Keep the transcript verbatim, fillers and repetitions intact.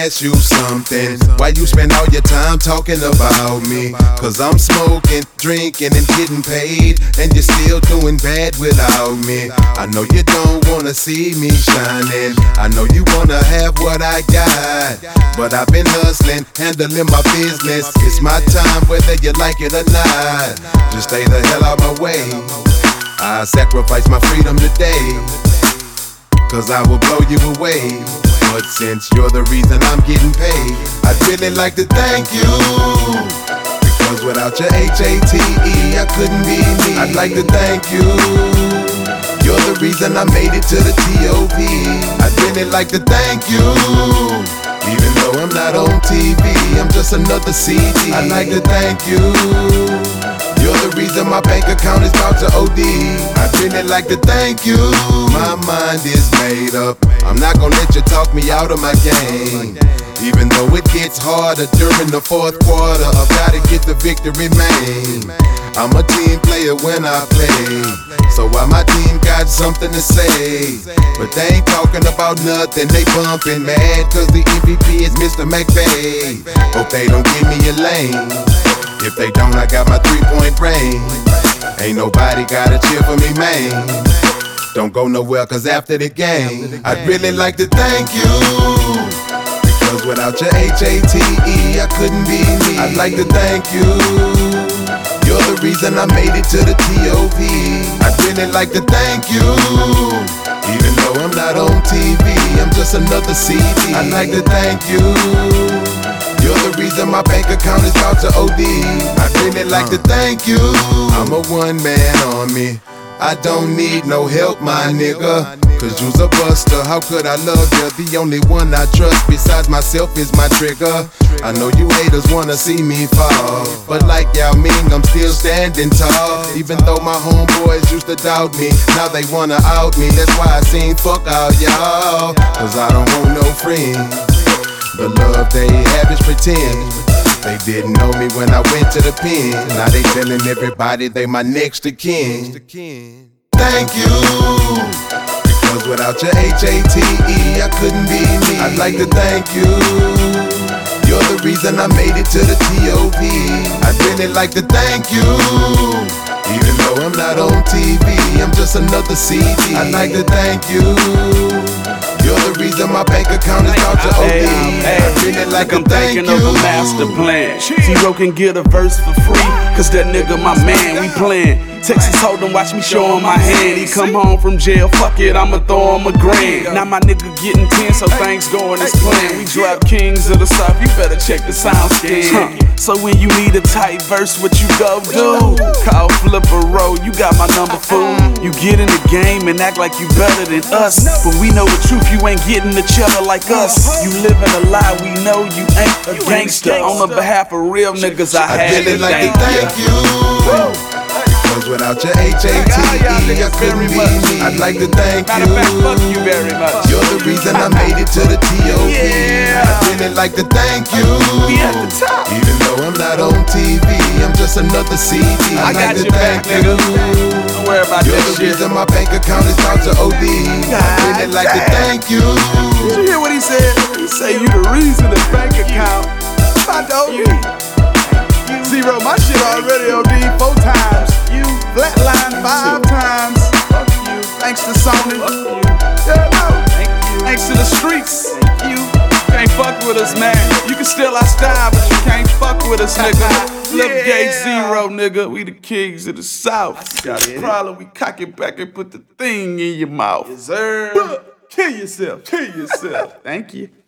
ask you something. Why you spend all your time talking about me? Cause I'm smoking, drinking, and getting paid, and you're still doing bad without me. I know you don't wanna see me shining, I know you wanna have what I got, but I've been hustling, handling my business. It's my time whether you like it or not. Just stay the hell out my way. I sacrifice my freedom today, cause I will blow you away. But since you're the reason I'm getting paid, I'd really like to thank you, because without your H A T E, I couldn't be me. I'd like to thank you, you're the reason I made it to the T O P. I'd really like to thank you, even though I'm not on T V, I'm just another C D. I'd like to thank you, you're the reason my bank account is about to O D. I'd really like to thank you, my mind is made up, I'm not gonna let you talk me out of my game. Even though it gets harder during the fourth quarter, I've gotta get the victory, man. I'm a team player when I play, so why my team got something to say, but they ain't talking about nothing, they bumping mad cause the M V P is Mister McVay. Hope they don't give me a lane, if they don't I got my three-point range. Ain't nobody gotta cheer for me, man. Don't go nowhere cause after the game, I'd really like to thank you, because without your H A T E, I couldn't be me. I'd like to thank you, you're the reason I made it to the T O P. I'd really like to thank you, even though I'm not on T V, I'm just another C D. I'd like to thank you, you're the reason my bank account is about to O D. I'd really like to thank you, I'm a one-man army, I don't need no help, my nigga, cause you's a buster, how could I love you? The only one I trust besides myself is my trigger. I know you haters wanna see me fall, but like Yao Ming, I'm still standing tall. Even though my homeboys used to doubt me, now they wanna out me. That's why I sing fuck all y'all, cause I don't want no friends. The love they have is pretend. They didn't know me when I went to the pen, now they telling everybody they my next of kin. Thank you, because without your H A T E, I couldn't be me. I'd like to thank you, you're the reason I made it to the T O P. I'd really like to thank you, even though I'm not on T V, I'm just another C D. I'd like to thank you, you're the reason my bank account is about to O D. I really like to thank you. I'm thinking of a master plan. Zero can get a verse for free, cause that nigga my man, we playin'. Texas Hold'em, watch me show him my hand. He come home from jail, fuck it, I'ma throw him a grand. Now my nigga getting ten, so things going as planned. We drop kings of the south, you better check the sound scan. So when you need a tight verse, what you go do? Call Flipper Row, you got my number, fool. You get in the game and act like you better than us, but we know the truth, you ain't getting the cheddar like us. You living a lie, we know you ain't a gangster. On the behalf of real niggas, I had really to like thank to thank you, cause without your H A T E, I couldn't be me. I'd like to thank you, you very much. You're the reason I made it to the T O P. I'd really like to thank you, even though I'm not on T V, I'm just another C D. I'd like to thank you, don't worry about you're that the shit. reason my bank account is about to O D. I'd really like to thank you. Did you hear what he said? He said you the reason the bank account about to O D. Zero, my shit already O D four times. Flatline five times. Thanks to Sony. Yeah, no. Thanks to the streets. You can't fuck with us, man. You can steal our style, but you can't fuck with us, nigga. Flip Gate Zero, nigga. We the kings of the South. Problem, we cock it back and put the thing in your mouth. Yes, sir. Kill yourself. Kill yourself. Thank you.